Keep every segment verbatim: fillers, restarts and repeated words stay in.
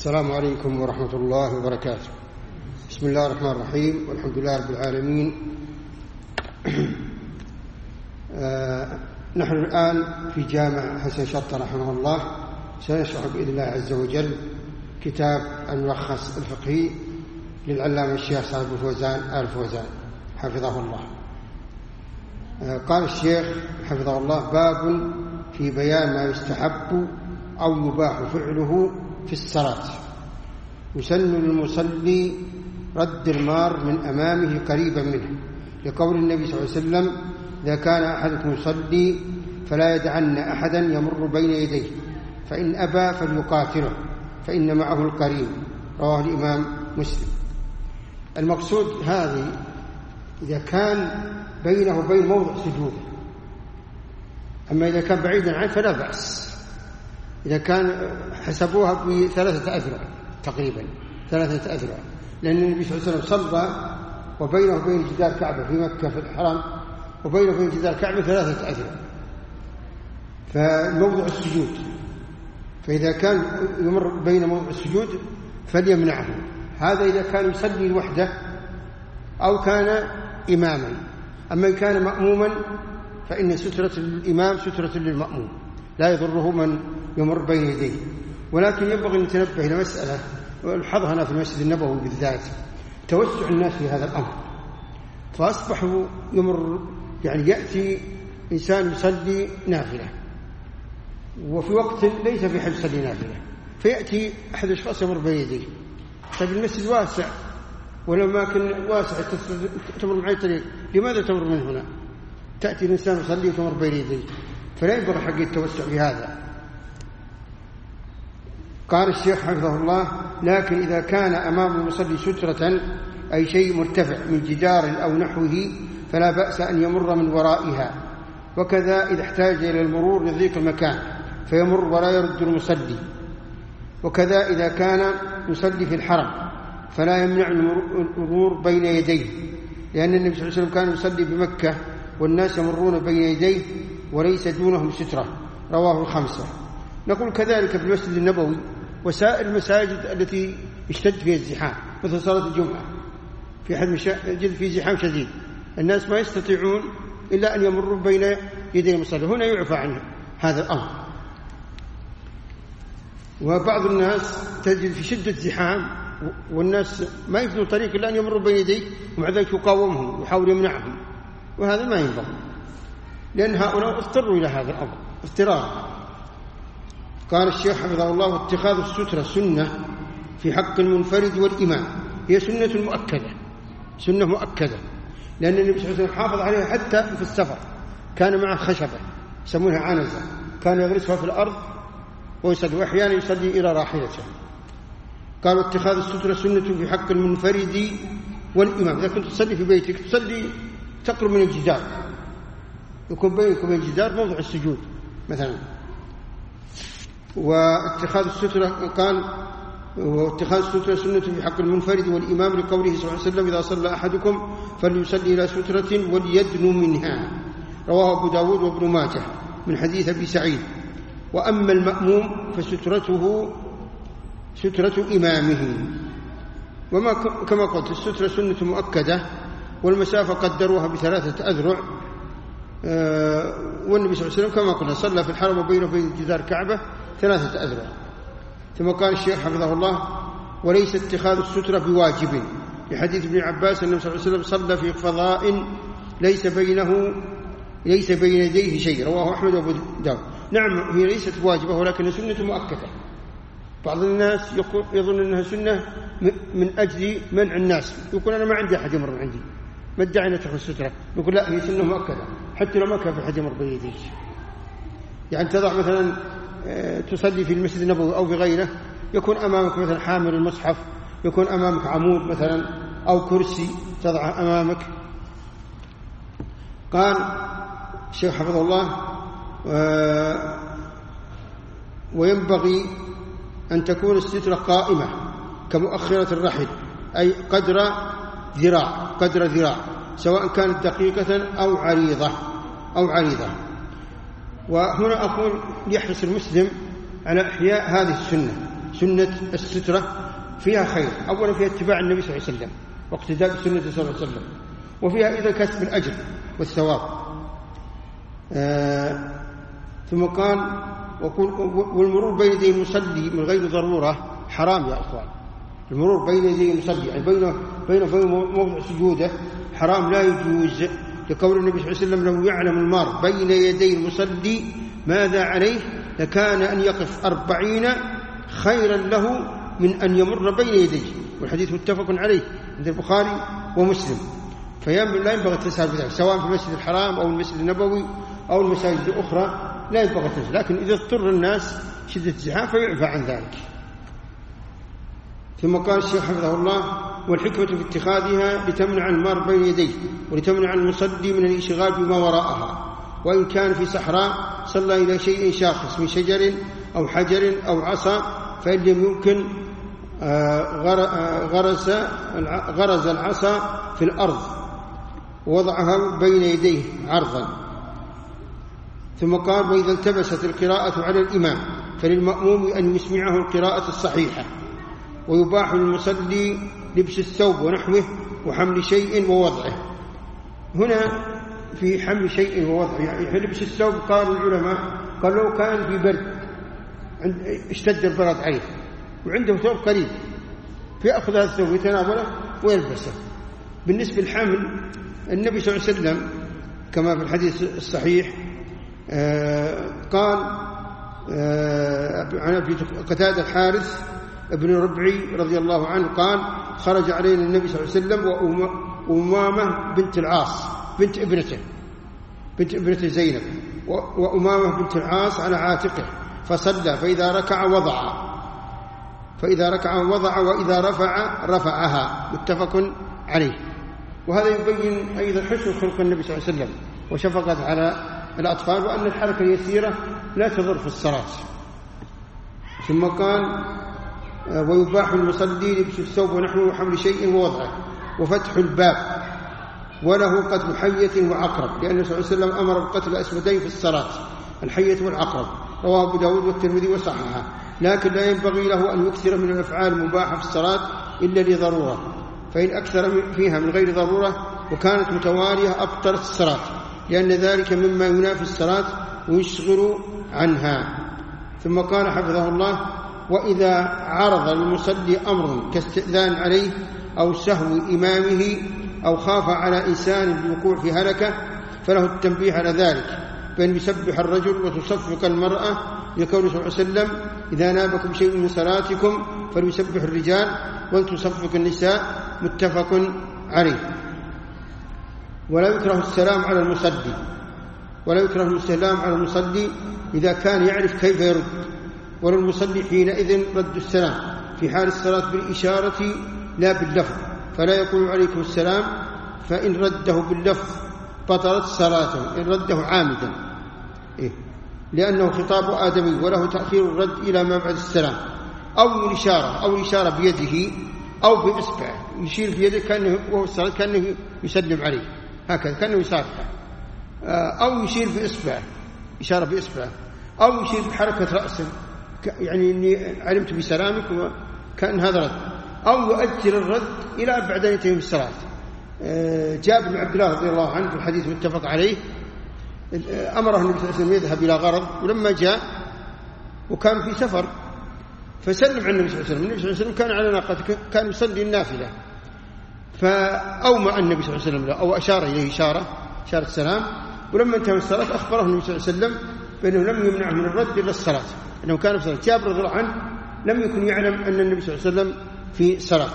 السلام عليكم ورحمة الله وبركاته. بسم الله الرحمن الرحيم، والحمد لله رب العالمين. آه نحن الآن في جامع حسن شطة رحمه الله، سنشرح بإذن الله عز وجل كتاب الملخص الفقهي للعلامة الشيخ صالح بن فوزان آل فوزان حفظه الله. آه قال الشيخ حفظه الله: باب في بيان ما يستحب أو يباح فعله في الصلاة. يسن للمصلي رد المار من أمامه قريبا منه، لقول النبي صلى الله عليه وسلم: إذا كان أحدكم يصلي فلا يدعن أحدا يمر بين يديه، فإن أبى فليقاتله فإن معه القرين. رواه الإمام مسلم. المقصود هذه إذا كان بينه وبين موضع سجوده، أما إذا كان بعيدا عنه فلا بأس. إذا كان حسبوها بثلاثة أذرع تقريبا، ثلاثة أذرع، لأن النبي صلى الله عليه وسلم صلى وبينه وبين جدار كعبة في مكة في الحرم، وبينه وبين جدار كعبة ثلاثة أذرع، فموضع السجود. فإذا كان يمر بين موضع السجود فليمنعه. هذا إذا كان يصلي لوحده أو كان إماما. أما إن كان مأموما فإن سترة الإمام سترة للمأموم، لا يضره من يمر بين يديه. ولكن ينبغي أن نتنبه إلى مسألة نلحظها هنا في المسجد النبوي بالذات: توسع الناس في هذا الأمر، فأصبحوا يمر يعني يأتي إنسان يصلي نافلة وفي وقت ليس في حد يصلي نافلة، فيأتي أحد الأشخاص يمر بين يديه. طيب المسجد واسع، ولو ما كان واسع تمر معي طريق، لماذا تمر من هنا؟ تأتي الإنسان يصلي وتمر بين يديه، فلا ينبغي حق التوسع بهذا. قال الشيخ حفظه الله: لكن إذا كان أمام المصلي سترة أي شيء مرتفع من جدار أو نحوه فلا بأس أن يمر من ورائها، وكذا إذا احتاج إلى المرور لضيق المكان فيمر ولا يرد المصلي، وكذا إذا كان يصلي في الحرم فلا يمنع المرور بين يديه، لأن النبي صلى الله عليه وسلم كان يصلي بمكة والناس يمرون بين يديه وليس دونهم سترة. رواه الخمسة. نقول كذلك في المسجد النبوي وسائر المساجد التي اشتد فيها الزحام، مثل صلاة الجمعة، في حد مسجد في زحام شديد، الناس ما يستطيعون إلا أن يمروا بين يدي المصلي، هنا يعفى عنه هذا الأمر. وبعض الناس تجد في شدة زحام والناس ما يفنوا طريق إلا أن يمروا بين يديه، ومع ذلك يقاومهم ويحاول يمنعهم، وهذا ما ينبغي، لأن هؤلاء اضطروا إلى هذا الأمر اضطرار. قال الشيخ حفظه الله: اتخاذ السترة سنة في حق المنفرد والإمام، هي سنة مؤكدة، سنة مؤكدة، لأن النبي صلى الله عليه وسلم حافظ عليها حتى في السفر، كان معه خشبة يسمونها عنزة، كان يغرسها في الأرض ويصلي، وأحيانا يصلي إلى راحلته. قال: اتخاذ السترة سنة في حق المنفرد والإمام. إذا كنت تصلي في بيتك تصلي تقرب من الجدار، يكون بينك وبين الجدار موضع السجود مثلا. واتخاذ السترة قال: واتخاذ السترة سنة في حق المنفرد والإمام، لقوله صلى الله عليه وسلم: إذا صلى أحدكم فليصلي إلى سترة وليدنو منها. رواه أبو داود وابن ماجه من حديث أبي سعيد. وأما المأموم فسترته سترة إمامه. وما كما قلت السترة سنة مؤكدة، والمسافة قدروها بثلاثة أذرع. آه والنبي صلى الله عليه وسلم كما قلنا صلى في الحرم وبينه وبين جدار كعبة ثلاثة أذرع. ثم قال الشيخ حفظه الله: وليس اتخاذ السترة بواجب، لحديث ابن عباس أن النبي صلى الله عليه وسلم صلى في فضاء ليس بينه ليس بين يديه شيء. رواه أحمد وأبو داود. نعم، هي ليست واجبة ولكن سنة مؤكدة. بعض الناس يظن أنها سنة من أجل منع الناس، يقول أنا ما عندي أحد يمر عندي، ما ادعي أن تأخذ السترة. نقول لا، هي سنة مؤكدة حتى لو ما كان في أحد يمر بين يديك. يعني تضع مثلا تصلي في المسجد النبوي أو في غيره، يكون أمامك مثلا حامل المصحف، يكون أمامك عمود مثلا أو كرسي تضعه أمامك. قال الشيخ حفظه الله: وينبغي أن تكون السترة قائمة كمؤخرة الرحل، أي قدر ذراع قدر ذراع سواء كانت دقيقة أو عريضة أو عريضة. وهنا أقول يحرص المسلم على إحياء هذه السنة، سنة السترة فيها خير. أولا فيها اتباع النبي صلى الله عليه وسلم واقتداء بسنة صلى الله عليه وسلم، وفيها إذا كسب الأجر والثواب. آه ثم قال والمرور بين يدي المصلي من غير ضرورة حرام يا أخوان. المرور بين يدي المصلي يعني بينه بينه وبين موضع سجوده حرام، لا يجوز، لقول النبي صلى الله عليه وسلم لو يعلم المار بين يدي المصلي ماذا عليه لكان أن يقف أربعين خيرا له من أن يمر بين يديه، والحديث متفق عليه عند البخاري ومسلم. فينبغي لا ينبغي التساهل بذلك، سواء في المسجد الحرام أو المسجد النبوي أو المساجد الأخرى لا ينبغي التساهل، لكن إذا اضطر الناس شدة الزحام فيعفى عن ذلك. ثم قال الشيخ حفظه الله والحكمة في اتخاذها لتمنع المار بين يديه ولتمنع المصلي من الانشغال بما وراءها، وإن كان في صحراء صلى إلى شيء شاخص من شجر أو حجر أو عصا فإن لم يمكن غرس غرز العصا في الأرض ووضعها بين يديه عرضا. ثم قال وإذا التبست القراءة على الإمام فللمأموم أن يسمعه القراءة الصحيحة، ويباح للمصلي لبس الثوب ونحوه وحمل شيء ووضعه. هنا في حمل شيء ووضعه يعني لبس الثوب قال العلماء قال لو كان في برد اشتد البرد عليه وعنده ثوب قريب فيأخذ هذا الثوب يتناوله ويلبسه. بالنسبة للحمل النبي صلى الله عليه وسلم كما في الحديث الصحيح آه قال آه عن أبي قتادة الحارث ابن ربعي رضي الله عنه قال خرج علينا النبي صلى الله عليه وسلم وأمامة بنت العاص بنت ابنته بنت ابنته زينب وأمامة بنت العاص على عاتقه فصلى فإذا ركع وضع فإذا ركع وضع وإذا رفع رفعها متفق عليه. وهذا يبين أيضا حسن خلق النبي صلى الله عليه وسلم وشفقة على الأطفال وأن الحركة اليسيرة لا تضر في الصلاة. ثم قال ويباح المصلي لبس الثوب ونحوه وحمل شيء ووضعه وفتح الباب وله قتل حية وعقرب، لأن صلى الله عليه وسلم أمر بقتل الأسودين في الصلاة الحية والعقرب، رواه أبو داود والترمذي وصححه. لكن لا ينبغي له أن يكثر من الأفعال المباحة في الصلاة إلا لضرورة، فإن أكثر فيها من غير ضرورة وكانت متوالية أبطلت الصلاة، لأن ذلك مما ينافي الصلاة ويشغل عنها. ثم قال حفظه الله وإذا عرض المصلي أمر كاستئذان عليه أو سهو إمامه أو خاف على إنسان بالوقوع في هلكة فله التنبيه على ذلك، بأن يسبح الرجل وتصفق المرأة، لقوله صلى الله عليه وسلم إذا نابكم شيء من صلاتكم فليسبح الرجال ولتصفق النساء، متفق عليه. ولا يكره السلام على المصلي ولا يكره السلام على المصلي إذا كان يعرف كيف يرد، ولا المصلي حينئذ رد السلام في حال الصلاة بالإشارة لا باللفظ، فلا يقول عليكم السلام، فإن رده باللفظ بطلت صلاته إن رده عامدا، إيه؟ لأنه خطاب آدمي وله تأخير الرد إلى ما بعد السلام، أو الإشارة أو الإشارة بيده أو بإصبعه، يشير بيده كأنه وهو الصلاة كأنه يسلم عليه هكذا كأنه يصافحه، أو يشير بإصبعه إشارة بإصبعه، أو يشير بحركة رأسه يعني إني علمت بسلامك وكأن هذا رد، أو يؤجل الرد إلى بعد أن ينتهي من الصلاة. جاء ابن عبد الله رضي الله عنه في الحديث متفق عليه أمره النبي صلى الله عليه وسلم يذهب إلى غرض، ولما جاء وكان في سفر فسلم على النبي صلى الله عليه وسلم. النبي صلى الله عليه وسلم كان على ناقته كان يصلي النافلة، فأومأ النبي صلى الله عليه وسلم أو أشار إليه إشارة إشارة السلام، ولما انتهى الصلاة أخبره النبي صلى الله عليه وسلم بأنه لم يمنعه من الرد إلا الصلاة، أنه كان في صلاة. جابر رضي الله عنه لم يكن يعلم أن النبي صلى الله عليه وسلم في صلاة.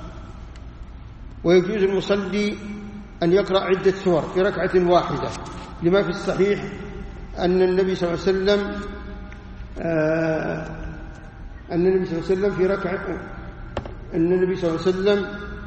ويجوز المصلي أن يقرأ عدة سور في ركعة واحدة، لما في الصحيح أن النبي صلى الله عليه وسلم آه أن النبي صلى الله عليه وسلم في ركعة أن النبي صلى الله عليه وسلم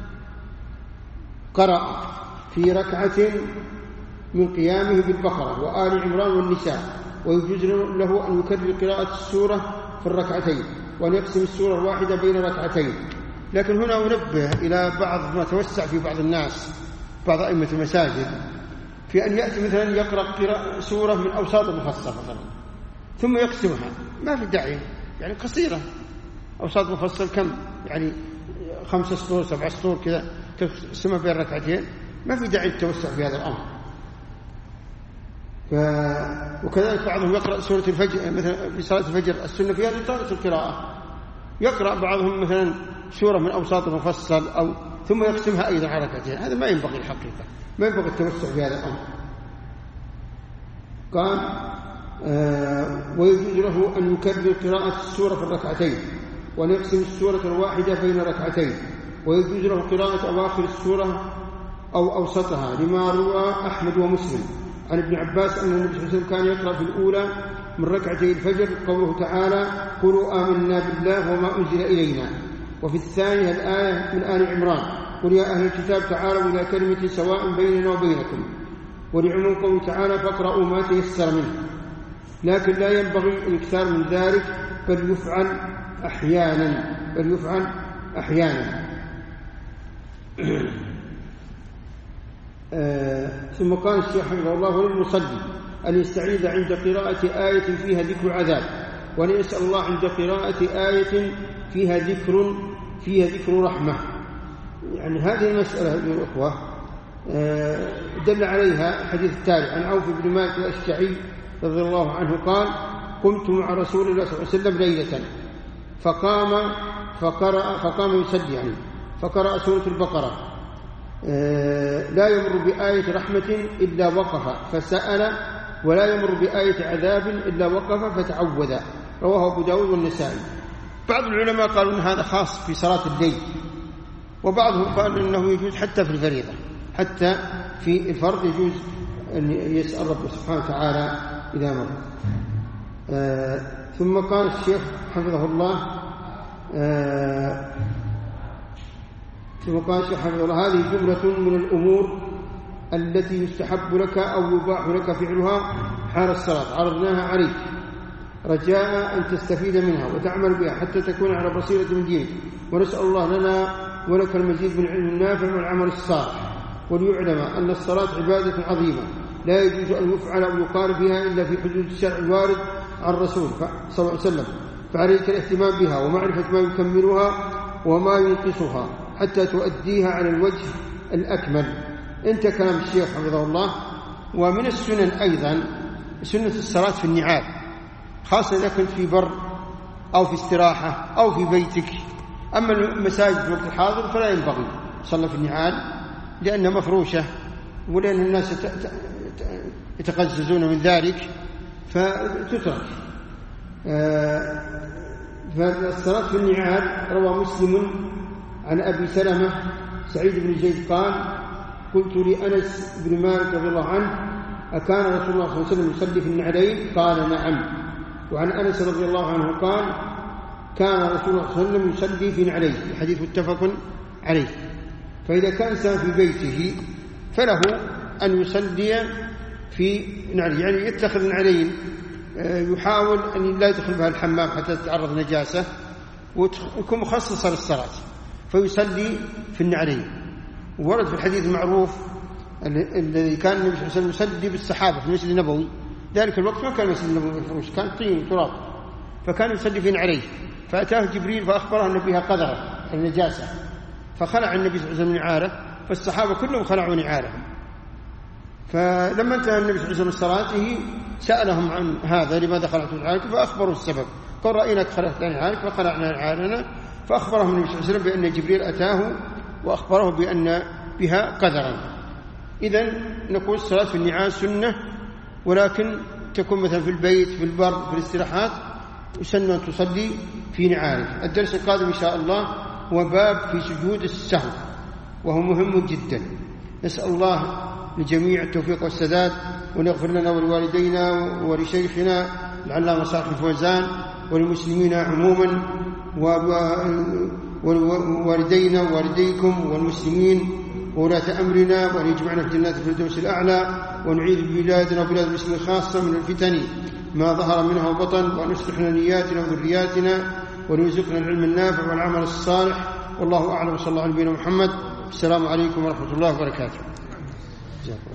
قرأ في ركعة من قيامه بالبقرة وآل عمران والنساء، ويجوز له أن يكرر قراءة السورة في الركعتين وأن يقسم السورة الواحدة بين ركعتين. لكن هنا أنبه إلى بعض ما توسع في بعض الناس بعض أئمة المساجد في أن يأتي مثلا يقرأ سورة من أوساط المفصل مثلا ثم يقسمها، ما في داعي يعني قصيرة أوساط مفصل كم يعني خمس سطور سبع سطور كذا تقسمها بين ركعتين، ما في داعي للتوسع في هذا الأمر. ف... وكذلك بعضهم يقرأ سورة الفجر مثلا في صلاة الفجر، السنة فيها لطالة القراءة، يقرأ بعضهم مثلا سورة من أوساط مفصل أو ثم يقسمها أيضا على ركعتين، هذا ما ينبغي الحقيقة، ما ينبغي التوسع في هذا الأمر. قال آه ويجوز له أن يكرر قراءة السورة في الركعتين، وأن يقسم السورة الواحدة بين ركعتين، ويجوز له قراءة أواخر السورة أو أوسطها، لما روى أحمد ومسلم عن ابن عباس أن النبي صلى الله عليه وسلم كان يقرأ في الأولى من ركعتي الفجر قوله تعالى قولوا آمنا بالله وما أنزل إلينا، وفي الثانية الآية من آل عمران قل يا أهل الكتاب تعالوا إلى كلمة سواء بيننا وبينكم، ولعموم قوله تعالى فاقرأوا ما تيسر منه. لكن لا ينبغي الإكثار من ذلك، بل يفعل أحيانا بل يفعل أحيانا آه ثم قال الشيخ حفظه الله وللمصلي أن يستعيذ عند قراءة آية فيها ذكر عذاب، وأن يسأل الله عند قراءة آية فيها ذكر فيها ذكر رحمة. يعني هذه المسألة يا الأخوة آه دل عليها حديث التالي عن عوف بن مالك الأشجعي رضي الله عنه قال قمت مع رسول الله صلى الله عليه وسلم ليلة فقام فقرأ فقام يصلي يعني فقرأ سورة البقرة آه لا يمر بآية رحمة إلا وقف فسأل، ولا يمر بآية عذاب إلا وقف فتعوذ. رواه أبو داود والنسائي. بعض العلماء قالوا أن هذا خاص في صلاة الليل، وبعضهم قال أنه يجوز حتى في الفريضة، حتى في الفرض يجوز أن يسأل رب سبحانه وتعالى إذا مر. آه ثم قال الشيخ حفظه الله آه ثم قال الشيخ حفظه الله هذه جملة من الأمور التي يستحب لك أو يباح لك فعلها حال الصلاة عرضناها عليك رجاء أن تستفيد منها وتعمل بها حتى تكون على بصيرة من دينك، ونسأل الله لنا ولك المزيد من العلم النافع والعمل الصالح. وليعلم أن الصلاة عبادة عظيمة لا يجوز أن يفعل أو يقال فيها إلا في حدود الشرع الوارد عن الرسول صلى الله عليه وسلم، فعليك الاهتمام بها ومعرفة ما يكملها وما ينقصها حتى تؤديها على الوجه الأكمل. انت كلام الشيخ حفظه الله. ومن السنن أيضا سنة الصلاة في النعال، خاصة إذا كنت في بر أو في استراحة أو في بيتك. أما المساجد في الوقت الحاضر فلا ينبغي صلى في النعال لأنها مفروشة ولأن الناس يتقززون من ذلك فتترك. فالصلاة في النعال روى مسلم عن أبي سلمة سعيد بن زيد قال قلت لأنس بن مالك رضي الله عنه أكان رسول الله صلى الله عليه وسلم يصلي في النعلين؟ قال نعم. وعن أنس رضي الله عنه قال كان رسول الله صلى الله عليه وسلم يصلي في نعلين، الحديث متفق عليه. فإذا كان إنسان في بيته فله أن يصلي في نعلين، يعني يتخذ نعلين يحاول أن لا يدخل بها الحمام حتى تتعرض نجاسة ويكون مخصصة للصلاة، فيصلي في النعلين. ورد في الحديث المعروف الذي كان النبي صلى الله عليه وسلم يصلي بالسحابة في المسجد النبوي، ذلك الوقت ما كان المسجد النبوي مفروش، كان طين وتراب، فكان يصلي في نعليه. فأتاه جبريل فأخبره أن فيها قذرة النجاسة، فخلع النبي صلى الله عليه وسلم نعاله، فالصحابة كلهم خلعوا نعالهم. فلما انتهى النبي صلى الله عليه وسلم من صلاته سألهم عن هذا لماذا خلعتم نعالكم، فأخبروا السبب، قال رأيناك خلعت نعالك فخلعنا نعالنا. فأخبرهم النبي صلى الله عليه وسلم بأن جبريل أتاه وأخبره بأن بها قذرا. إذن نقول الصلاة في النعال سنة، ولكن تكون مثلا في البيت في البر في الاستراحات وسنة تصلي في نعالك. الدرس القادم إن شاء الله هو باب في سجود السهو، وهو مهم جدا. نسأل الله لجميع التوفيق والسداد، ونغفر لنا ولوالدينا ولشيخنا العلامة صالح الفوزان وللمسلمين عموما ووالدينا ووالديكم والمسلمين وولاة أمرنا، وأن يجمعنا في جنات الفردوس الأعلى، ونعيذ بلادنا وبلاد المسلمين خاصة من الفتن ما ظهر منها وبطن، وأن يصلح لنا نياتنا وذرياتنا، وأن يرزقنا العلم النافع والعمل الصالح. والله أعلم. صلى الله على نبينا محمد. السلام عليكم ورحمة الله وبركاته.